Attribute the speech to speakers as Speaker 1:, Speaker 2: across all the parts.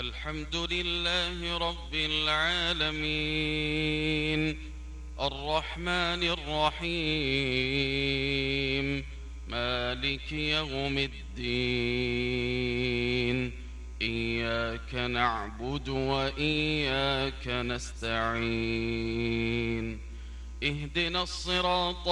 Speaker 1: الحمد لله رب العالمين، الرحمن الرحيم، مالك يوم الدين. إياك نعبد وإياك نستعين. اهدنا الصراط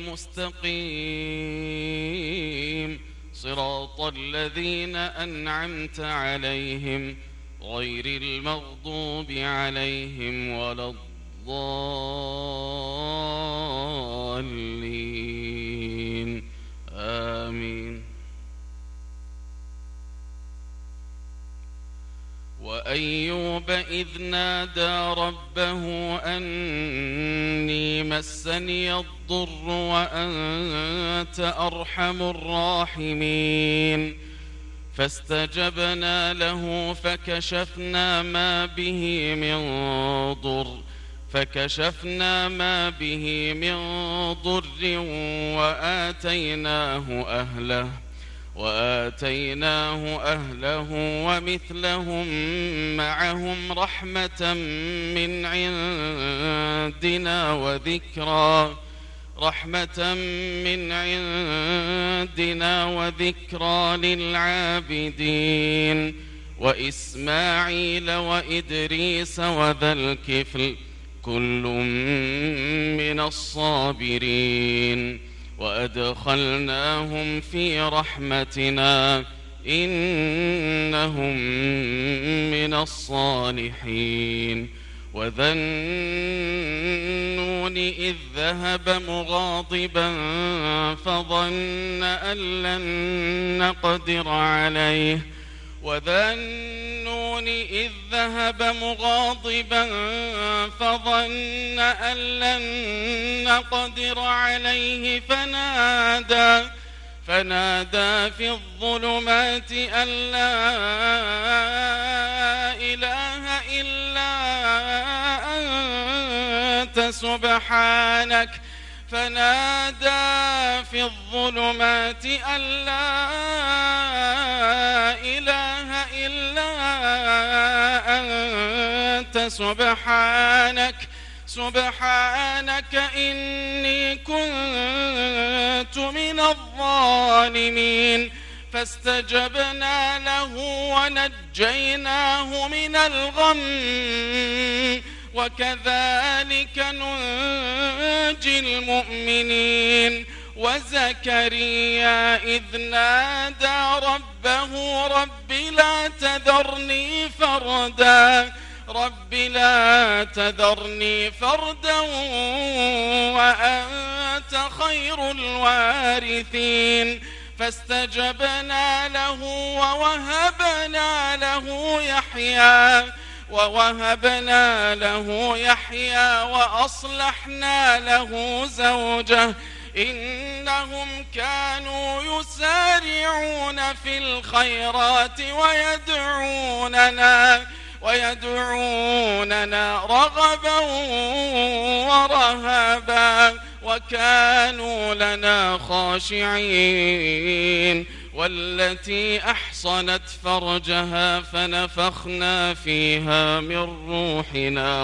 Speaker 1: المستقيم، صراط الذين أنعمت عليهم غير المغضوب عليهم ولا الضالين. آمين. وأيوب إذ نادى ربه أني مسني الضر وأنت أرحم الراحمين، فاستجبنا له فكشفنا ما به من ضر وآتيناه أهله ومثلهم معهم رحمة من عندنا وذكرى للعابدين. وإسماعيل وإدريس وذا الكفل كل من الصابرين، وأدخلناهم في رحمتنا إنهم من الصالحين. وذا النون إذ ذهب مغاضبا فظن أن لن نقدر عليه فنادى في الظلمات أن لا إله إلا أنت سبحانك إني كنت من الظالمين. فاستجبنا له ونجيناه من الغم، وكذلك ننجي المؤمنين. وزكريا إذ نادى ربه رب لا تذرني فردا وأنت خير الوارثين. فاستجبنا له ووهبنا له يحيى وأصلحنا له زوجه إنهم كانوا يسارعون في الخيرات ويدعوننا رغبا ورهبا وكانوا لنا خاشعين. والتي أحصنت فرجها فنفخنا فيها من روحنا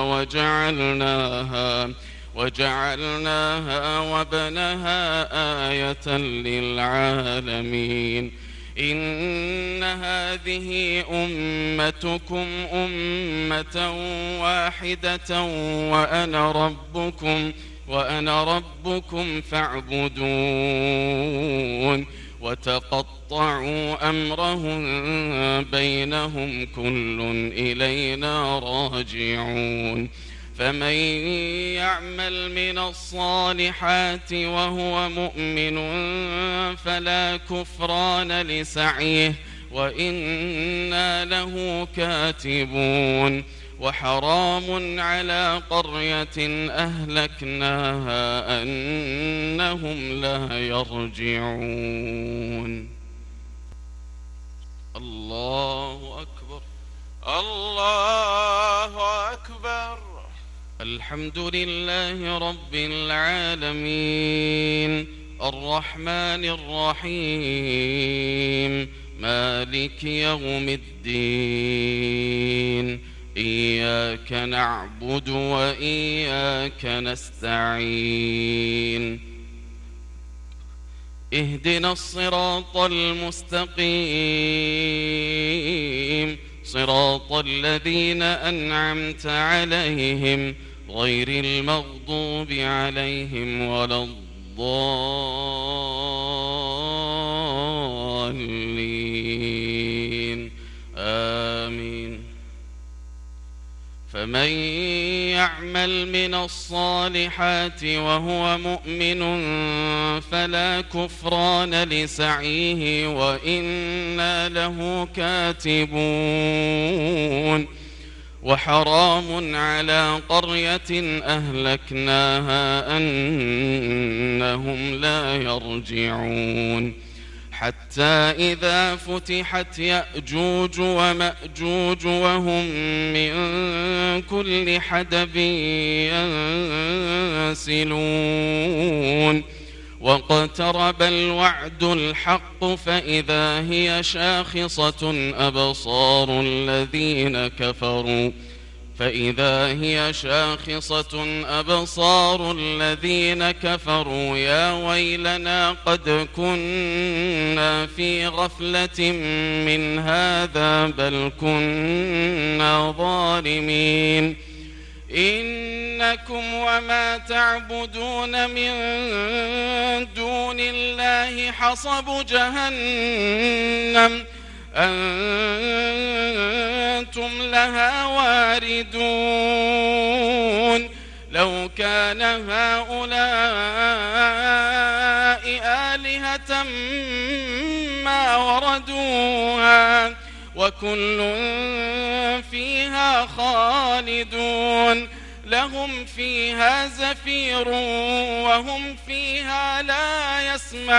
Speaker 1: وجعلناها وابنها آية للعالمين. إن هذه أمتكم أمة واحدة وأنا ربكم فاعبدون. وتقطعوا أمرهم بينهم كل إلينا راجعون. فمن يعمل من الصالحات وهو مؤمن فلا كفران لسعيه وإنا له كاتبون. وحرام على قرية أهلكناها أنهم لا يرجعون. الله أكبر.
Speaker 2: الله أكبر.
Speaker 1: الحمد لله رب العالمين، الرحمن الرحيم، مالك يوم الدين إياك نعبد وإياك نستعين اهدنا الصراط المستقيم صراط الذين أنعمت عليهم غير المغضوب عليهم ولا الضالين آمين فمن يعمل من الصالحات وهو مؤمن فلا كفران لسعيه وإنا له كاتبون وحرام على قرية أهلكناها أنهم لا يرجعون حتى إذا فتحت يأجوج ومأجوج وهم من كل حدب ينسلون واقترب الوعد الحق فإذا هي شاخصة أبصار الذين كفروا يا ويلنا قد كنا في غفلة من هذا بل كنا ظالمين إنكم وما تعبدون من دون الله حصب جهنم أنتم لها واردون لو كان هؤلاء آلهة ما وردوها وكل فيها خالدون لهم فيها زفير وهم فيها لا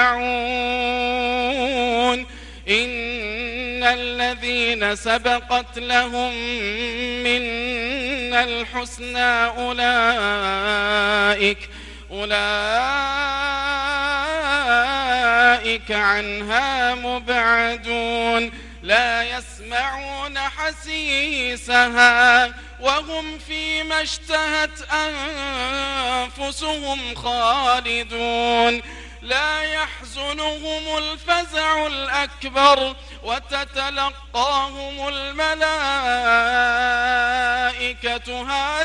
Speaker 1: يسمعون إن الذين سبقت لهم منا الحسنى أولئك عنها مبعدون لا يسمعون حسيسها وهم فيما اشتهت أنفسهم خالدون لا يحزنهم الفزع الأكبر وتتلقاهم الملائكة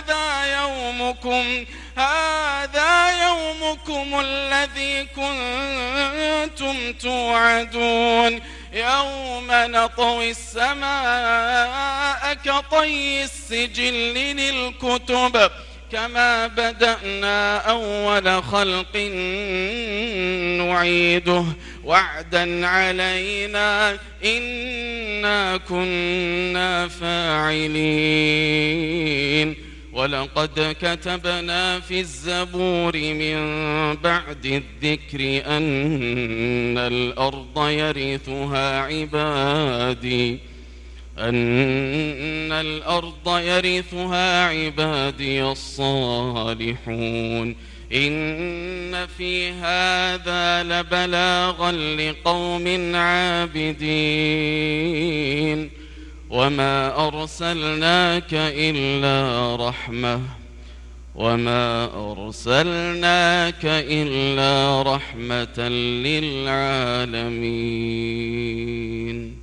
Speaker 1: هذا يومكم الذي كنتم توعدون يوم نطوي السماء كطي السجل للكتب كما بدأنا أول خلق نعيده وعدا علينا إنا كنا فاعلين ولقد كتبنا في الزبور من بعد الذكر أن الأرض يرثها عبادي الصالحون إن في هذا لبلاغا لقوم عابدين وما أرسلناك إلا رحمة للعالمين